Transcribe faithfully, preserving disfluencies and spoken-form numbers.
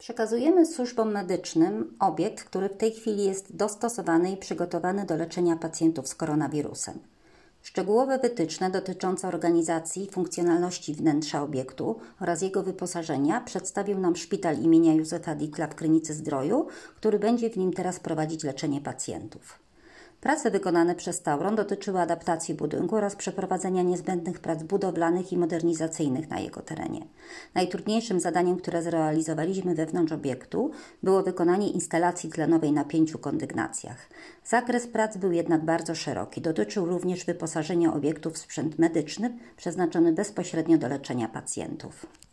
Przekazujemy służbom medycznym obiekt, który w tej chwili jest dostosowany i przygotowany do leczenia pacjentów z koronawirusem. Szczegółowe wytyczne dotyczące organizacji i funkcjonalności wnętrza obiektu oraz jego wyposażenia przedstawił nam szpital imienia Józefa Dikla w Krynicy-Zdroju, który będzie w nim teraz prowadzić leczenie pacjentów. Prace wykonane przez Tauron dotyczyły adaptacji budynku oraz przeprowadzenia niezbędnych prac budowlanych i modernizacyjnych na jego terenie. Najtrudniejszym zadaniem, które zrealizowaliśmy wewnątrz obiektu, było wykonanie instalacji tlenowej na pięciu kondygnacjach. Zakres prac był jednak bardzo szeroki. Dotyczył również wyposażenia obiektu w sprzęt medyczny przeznaczony bezpośrednio do leczenia pacjentów.